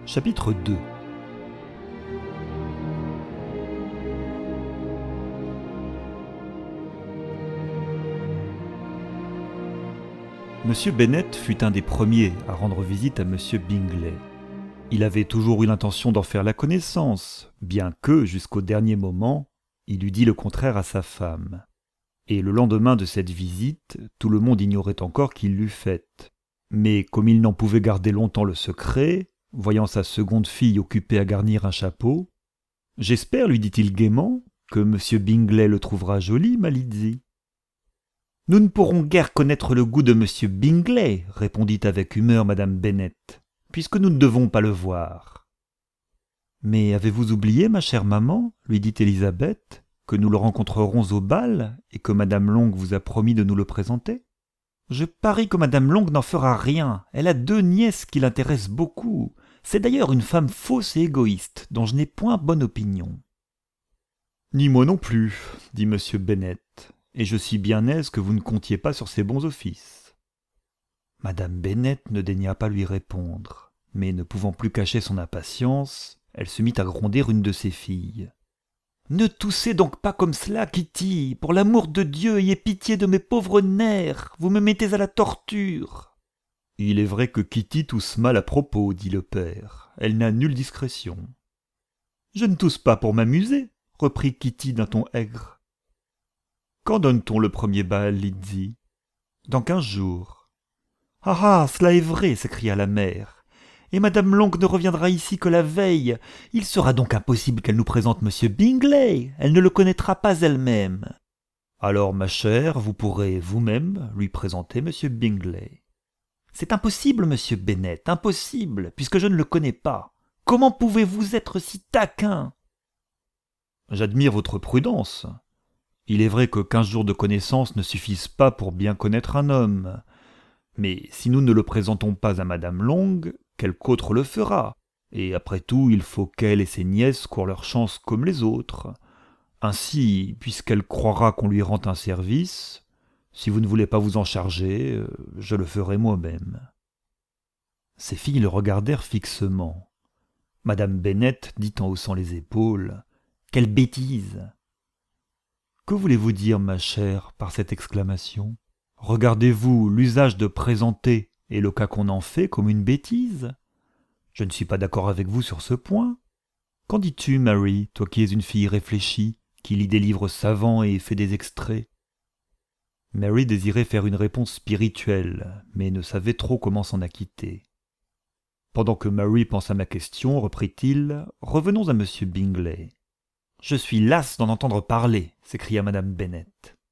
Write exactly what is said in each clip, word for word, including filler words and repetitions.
Chapitre deux. Monsieur Bennet fut un des premiers à rendre visite à Monsieur Bingley. Il avait toujours eu l'intention d'en faire la connaissance, bien que, jusqu'au dernier moment, il eût dit le contraire à sa femme. Et le lendemain de cette visite, tout le monde ignorait encore qu'il l'eût faite. Mais comme il n'en pouvait garder longtemps le secret, voyant sa seconde fille occupée à garnir un chapeau, « J'espère, lui dit-il gaiement, que Monsieur Bingley le trouvera joli, ma Lydie. »« Nous ne pourrons guère connaître le goût de Monsieur Bingley, répondit avec humeur madame Bennet, puisque nous ne devons pas le voir. »« Mais avez-vous oublié, ma chère maman, lui dit Élisabeth, que nous le rencontrerons au bal et que madame Long vous a promis de nous le présenter ? Je parie que madame Long n'en fera rien. Elle a deux nièces qui l'intéressent beaucoup. C'est d'ailleurs une femme fausse et égoïste, dont je n'ai point bonne opinion. »« Ni moi non plus, dit monsieur Bennet, et je suis bien aise que vous ne comptiez pas sur ses bons offices. » Madame Bennet ne daigna pas lui répondre, mais ne pouvant plus cacher son impatience, elle se mit à gronder une de ses filles. « Ne toussez donc pas comme cela, Kitty. Pour l'amour de Dieu, ayez pitié de mes pauvres nerfs. Vous me mettez à la torture. »« Il est vrai que Kitty tousse mal à propos, dit le père. Elle n'a nulle discrétion. »« Je ne tousse pas pour m'amuser, reprit Kitty d'un ton aigre. »« Quand donne-t-on le premier bal, Lydie ? » ?»« Dans quinze jours. »« Ah ah, cela est vrai, s'écria la mère. Et madame Long ne reviendra ici que la veille. Il sera donc impossible qu'elle nous présente monsieur Bingley. Elle ne le connaîtra pas elle-même. »« Alors, ma chère, vous pourrez vous-même lui présenter monsieur Bingley. »« C'est impossible, monsieur Bennet, impossible, puisque je ne le connais pas. Comment pouvez-vous être si taquin ? » ?»« J'admire votre prudence. Il est vrai que quinze jours de connaissance ne suffisent pas pour bien connaître un homme. Mais si nous ne le présentons pas à madame Long, quelque autre le fera, et après tout, il faut qu'elle et ses nièces courent leur chance comme les autres. Ainsi, puisqu'elle croira qu'on lui rend un service, si vous ne voulez pas vous en charger, je le ferai moi-même. » Ses filles le regardèrent fixement. Madame Bennet dit en haussant les épaules, « Quelle bêtise !»« Que voulez-vous dire, ma chère, par cette exclamation ? Regardez-vous l'usage de présenter et le cas qu'on en fait comme une bêtise ? Je ne suis pas d'accord avec vous sur ce point. Qu'en dis-tu, Mary, toi qui es une fille réfléchie, qui lit des livres savants et fait des extraits ? Mary désirait faire une réponse spirituelle, mais ne savait trop comment s'en acquitter. Pendant que Mary pense à ma question, reprit-il, revenons à monsieur Bingley. Je suis lasse d'en entendre parler, s'écria madame Bennet.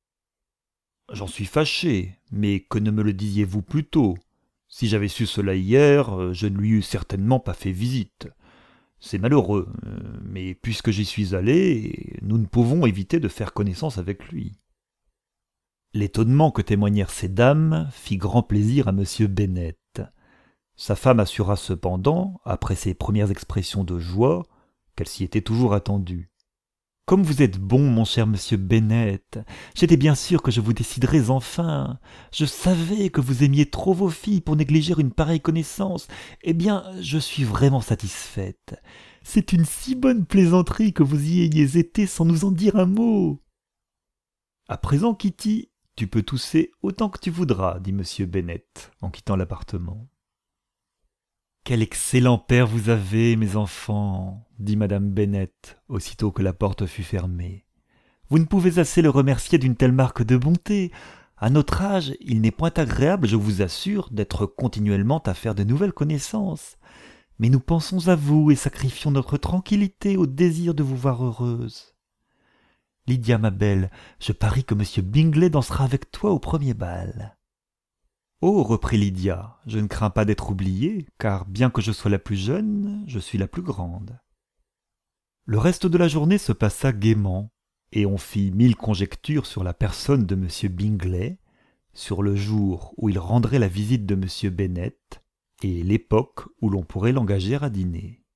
J'en suis fâché, mais que ne me le disiez-vous plus tôt ? Si j'avais su cela hier, je ne lui eus certainement pas fait visite. C'est malheureux, mais puisque j'y suis allé, nous ne pouvons éviter de faire connaissance avec lui. » L'étonnement que témoignèrent ces dames fit grand plaisir à monsieur Bennet. Sa femme assura cependant, après ses premières expressions de joie, qu'elle s'y était toujours attendue. « Comme vous êtes bon, mon cher monsieur Bennet, j'étais bien sûr que je vous déciderais enfin. Je savais que vous aimiez trop vos filles pour négliger une pareille connaissance. Eh bien, je suis vraiment satisfaite. C'est une si bonne plaisanterie que vous y ayez été sans nous en dire un mot. »« À présent, Kitty, tu peux tousser autant que tu voudras, dit monsieur Bennet, en quittant l'appartement. »« Quel excellent père vous avez, mes enfants, dit madame Bennet, aussitôt que la porte fut fermée. Vous ne pouvez assez le remercier d'une telle marque de bonté. À notre âge, il n'est point agréable, je vous assure, d'être continuellement à faire de nouvelles connaissances. Mais nous pensons à vous et sacrifions notre tranquillité au désir de vous voir heureuse. Lydia, ma belle, je parie que monsieur Bingley dansera avec toi au premier bal. » « Oh, reprit Lydia, je ne crains pas d'être oubliée, car bien que je sois la plus jeune, je suis la plus grande. » Le reste de la journée se passa gaiement, et on fit mille conjectures sur la personne de monsieur Bingley, sur le jour où il rendrait la visite de monsieur Bennet, et l'époque où l'on pourrait l'engager à dîner.